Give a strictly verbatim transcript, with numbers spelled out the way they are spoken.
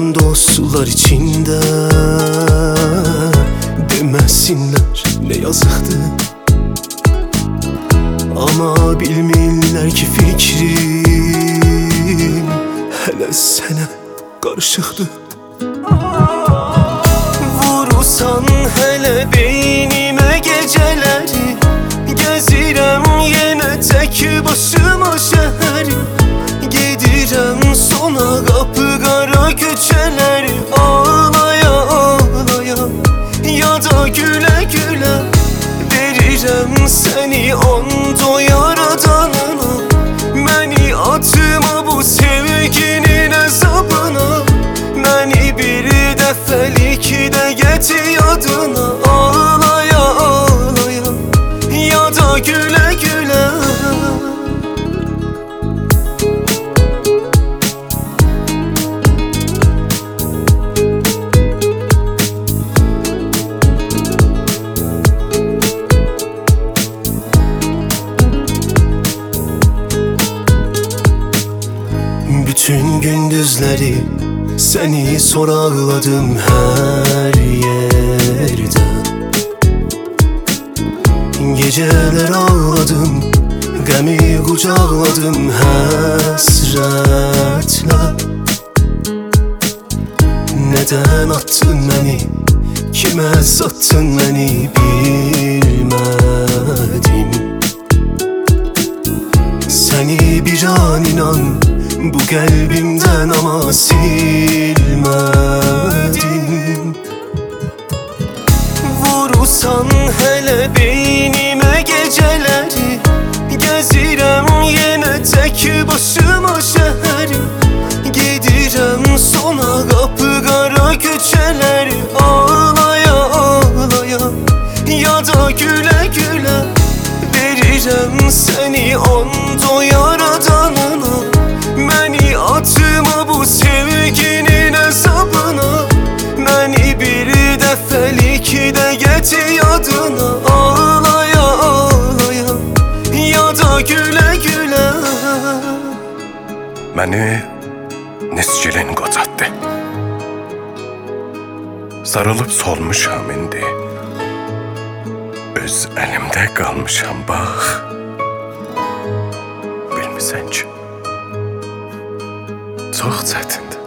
Yaşayan dostlar içinde demesinler ne yazıktı. Ama bilmirlər ki fikrim hele sənə qarışıqdır. Vurursan hele beynime geceleri, gezirəm yenə tek başıma şəhəri. Gedirəm sona qapı qara köçələri, ağlaya ağlaya ya da gülə gülə. Verirəm səni ando yaradanına, məni atma bu sevginin əzabına. Məni bir dəfəlik də gətir yadına, ağlaya ağlaya ya da gülə gülə. Bütün gündüzleri seni sorguladım her yerde. Geceler ağladım, gemi kucakladım hasretle. Neden attın beni, kime sattın beni bilmedim. Seni bir an inan bu kalbimden ama silmedim. Vurursan hele beynime geceleri, gezirəm yenə tek başıma şəhəri. Gedirəm sona qapı qara köçələri, ağlaya ağlaya ya da gülə gülə. Verirəm səni ando yaradanına, məni atma bu sevginin əzabına. Məni bir dəfəlik də gətir yadına, ağlaya ağlaya ya da gülə gülə. Məni nisçilin qocatdı, sarılıb solmuşam indi. Öz əlimdə qalmışam bax. Bilmirsən ki, çox çətindir.